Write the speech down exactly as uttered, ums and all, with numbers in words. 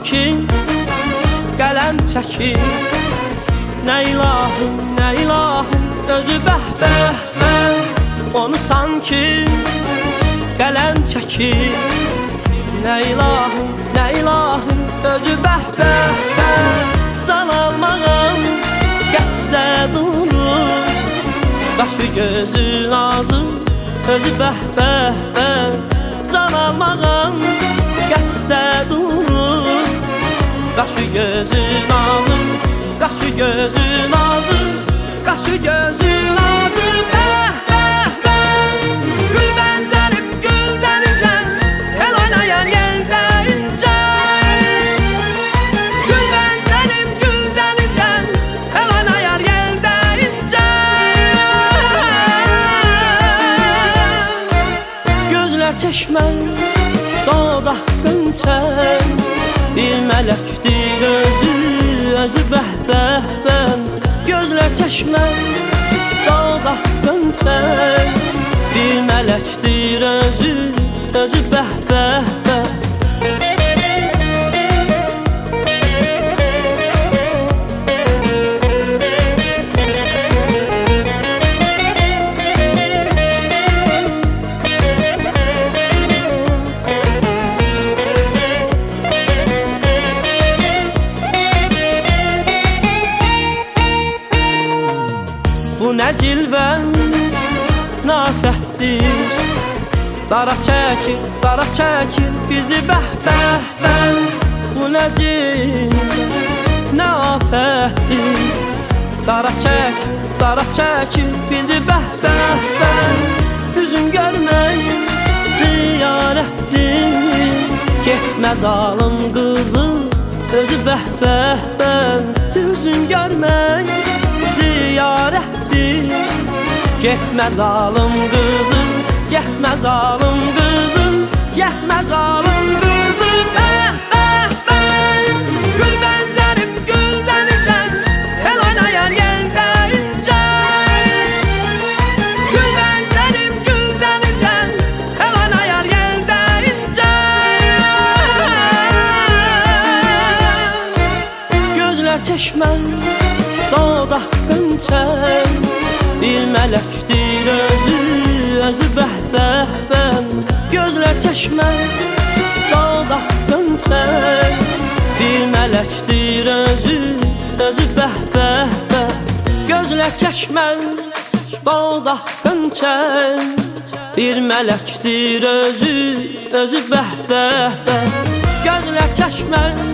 sanki qələm çəkir. Nə ilahım, nə ilahım, özü bəh-bəh bəh. Onu sanki qələm çəkir. Nə ilahım, nə ilahım, özü bəh-bəh bəh. Can almağım qəsdə durur, başı gözü nazım, özü bəh-bəh bəh. Can almağım qəsdə durur, qaşı gözü nazım, qaşı gözü nazım, qaşı gözü nazım, bəh bəh bəh. Gül bənzərim gül dənizəm, el oynayan yeldə incə. Gül bənzərim gül dənizəm, el oynayan yeldə incə. Gözlər çeşmən, dodaq qönçən, bir mələkdir özü, özü bəh-bəh bəh. Gözlər çeşmən, dodaq qönçən, bir mələkdir özü, özü bəh-bəh bəh. Bu nə cilvən nafətdir, dara çəkir, dara çəkir bizi bəh-bəh bəh. Bu nə cilvən nafətdir, dara çəkir, dara çəkir bizi bəh-bəh bəh. Üzün görmək ziyarətdir, getmə zalım qızı, özü bəh-bəh bəh. Üzün görmək ziyarətdir, getmə zalım qızım, getmə zalım qızım, getmə zalım qızım, bəh bəh bəh. Gül bənzərim gül dənizəm, el oynayan yeldə incə. Gül bənzərim gül dənizəm, el oynayan yeldə incə. Gözlər çeşmən, dodaq qönçən, bir mələkdir özü, özü bəh-bəh bəh. Gözlər çeşmən, dodaq qönçən, bir mələkdir özü, özü bəh-bəh bəh. Gözlər çeşmən, dodaq qönçən, bir mələkdir özü, özü bəh-bəh bəh. Gözlər çeşmən,